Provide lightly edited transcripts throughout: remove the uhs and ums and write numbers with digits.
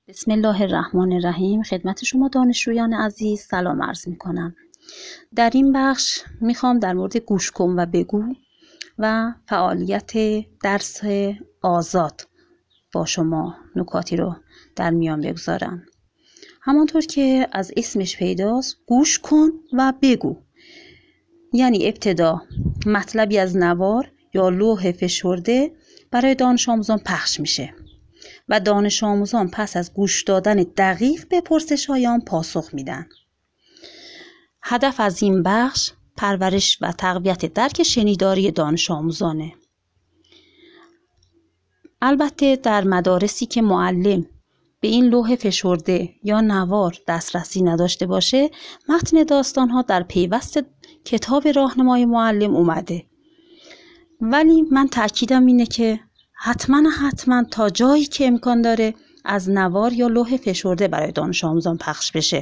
بسم الله الرحمن الرحیم. خدمت شما دانشجویان عزیز سلام عرض می کنم. در این بخش میخوام در مورد گوش کن و بگو و فعالیت درس آزاد با شما نکاتی رو در میان بگذارم. همانطور که از اسمش پیداست، گوش کن و بگو یعنی ابتدا مطلبی از نوار یا لوح فشرده برای دانش آموزان پخش میشه و دانش آموزان پس از گوش دادن دقیق به پرسش‌های آن پاسخ میدن. هدف از این بخش پرورش و تقویت درک شنیداری دانش آموزانه. البته در مدارسی که معلم به این لوح فشرده یا نوار دسترسی نداشته باشه، متن داستان‌ها در پیوست کتاب راهنمای معلم اومده. ولی من تأکیدم اینه که حتما تا جایی که امکان داره از نوار یا لوح فشرده برای دانش آموزان پخش بشه،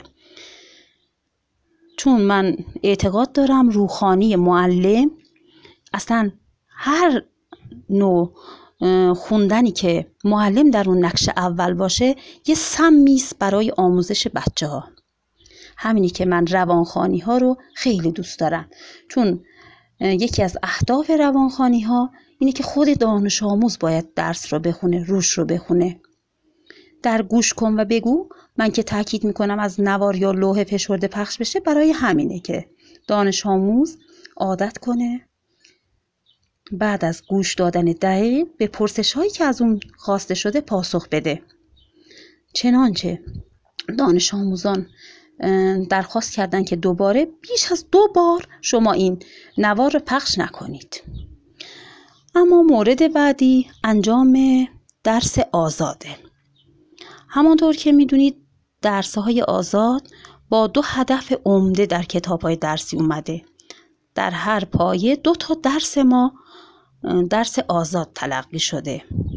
چون من اعتقاد دارم روحانی معلم اصلا هر نوع خوندنی که معلم در اون نقش اول باشه یه سمیست برای آموزش بچه ها. همینی که من روانخوانی ها رو خیلی دوست دارم، چون یکی از اهداف روانخوانی ها اینه که خود دانش آموز باید درس رو بخونه، روش رو بخونه. در گوش کن و بگو من که تاکید میکنم از نوار یا لوح فشرده پخش بشه، برای همینه که دانش آموز عادت کنه بعد از گوش دادن دقیق به پرسش هایی که از اون خواسته شده پاسخ بده. چنانچه دانش آموزان درخواست کردن که دوباره بیش از 2 بار شما این نوار رو پخش نکنید. اما مورد بعدی انجام درس آزاده. همانطور که میدونید درس‌های آزاد با 2 هدف عمده در کتاب‌های درسی اومده. در هر پایه 2 تا درس ما درس آزاد تلقی شده.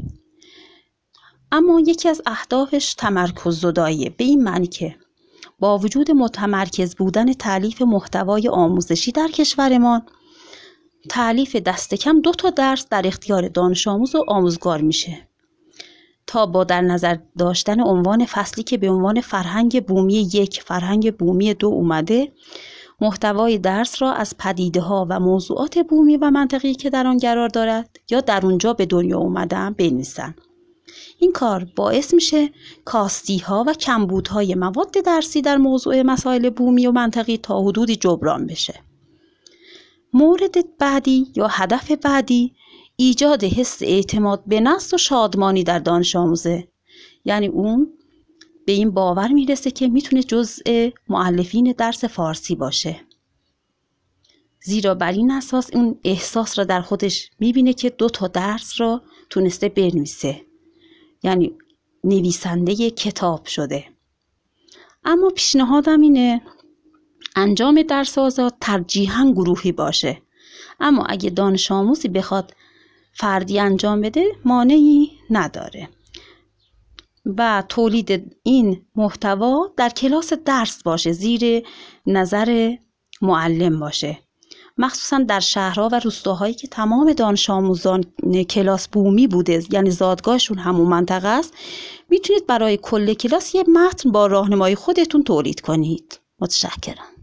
اما یکی از اهدافش تمرکز زداییه، به این معنی که با وجود متمرکز بودن تالیف محتوای آموزشی در کشورمان، تالیف دست کم 2 تا درس در اختیار دانش آموز و آموزگار میشه تا با در نظر داشتن عنوان فصلی که به عنوان فرهنگ بومی 1، فرهنگ بومی 2 اومده، محتوای درس را از پدیده ها و موضوعات بومی و منطقی که در آن قرار دارد یا در اونجا به دنیا اومدن بنویسن. این کار باعث میشه کاستی ها و کمبودهای مواد درسی در موضوع مسائل بومی و منطقی تا حدودی جبران بشه. مورد بعدی یا هدف بعدی ایجاد حس اعتماد به نفس و شادمانی در دانش آموزه، یعنی اون به این باور میرسه که میتونه جزء مؤلفین درس فارسی باشه، زیرا بر این اساس اون احساس را در خودش میبینه که 2 تا درس را تونسته بنویسه، یعنی نویسنده کتاب شده. اما پیشنهادم اینه انجام درس آزاد ترجیحاً گروهی باشه، اما اگه دانش آموزی بخواد فردی انجام بده مانعی نداره و تولید این محتوا در کلاس درس باشه، زیر نظر معلم باشه، مخصوصا در شهرها و روستاهایی که تمام دانش آموزان کلاس بومی بوده، یعنی زادگاهشون همون منطقه است. میتونید برای کل کلاس یه متن با راهنمای خودتون تولید کنید. متشکرم.